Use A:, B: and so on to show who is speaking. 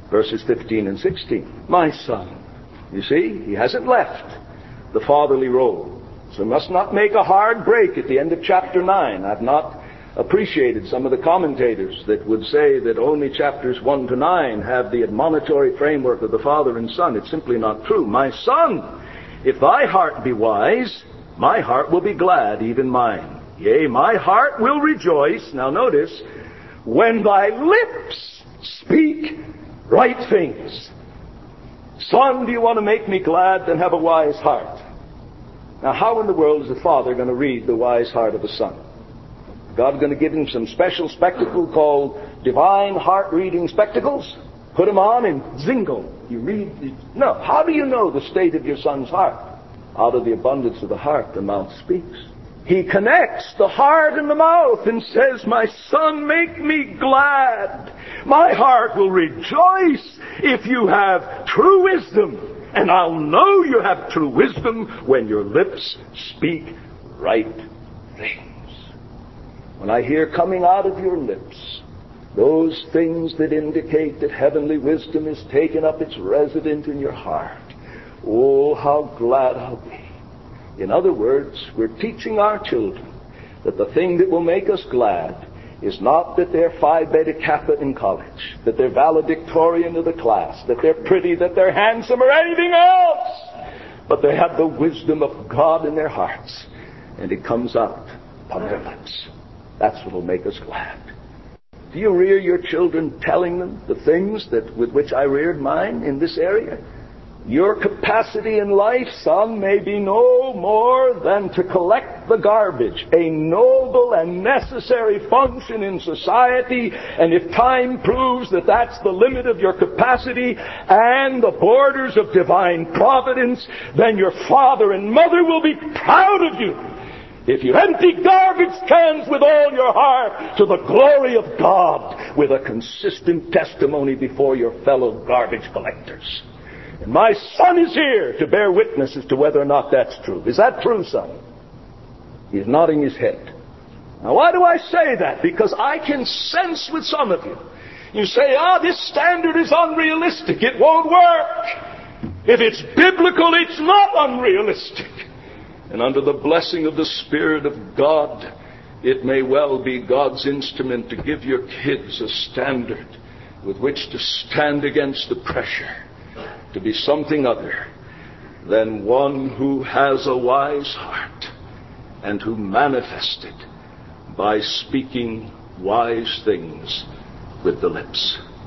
A: Verses 15 and 16. My son. You see, he hasn't left the fatherly role. So we must not make a hard break at the end of chapter 9. I've not appreciated some of the commentators that would say that only chapters 1 to 9 have the admonitory framework of the Father and Son. It's simply not true. My son, if thy heart be wise, my heart will be glad, even mine. Yea, my heart will rejoice. Now notice, when thy lips speak right things. Son, do you want to make me glad? Then have a wise heart. Now, how in the world is the Father going to read the wise heart of the Son? God's going to give him some special spectacle called divine heart-reading spectacles? Put them on and zingle. You read. No. How do you know the state of your son's heart? Out of the abundance of the heart, the mouth speaks. He connects the heart and the mouth and says, my son, make me glad. My heart will rejoice if you have true wisdom. And I'll know you have true wisdom when your lips speak right things. When I hear coming out of your lips those things that indicate that heavenly wisdom is taken up its residence in your heart, oh, how glad I'll be. In other words, we're teaching our children that the thing that will make us glad is not that they're Phi Beta Kappa in college, that they're valedictorian of the class, that they're pretty, that they're handsome, or anything else, but they have the wisdom of God in their hearts, and it comes out upon their lips. That's what will make us glad. Do you rear your children telling them the things with which I reared mine in this area? Your capacity in life, son, may be no more than to collect the garbage, a noble and necessary function in society, and if time proves that that's the limit of your capacity and the borders of divine providence, then your father and mother will be proud of you if you empty garbage cans with all your heart to the glory of God with a consistent testimony before your fellow garbage collectors. And my son is here to bear witness as to whether or not that's true. Is that true, son? He's nodding his head. Now, why do I say that? Because I can sense with some of you. You say, this standard is unrealistic. It won't work. If it's biblical, it's not unrealistic. And under the blessing of the Spirit of God, it may well be God's instrument to give your kids a standard with which to stand against the pressure, to be something other than one who has a wise heart and who manifests it by speaking wise things with the lips.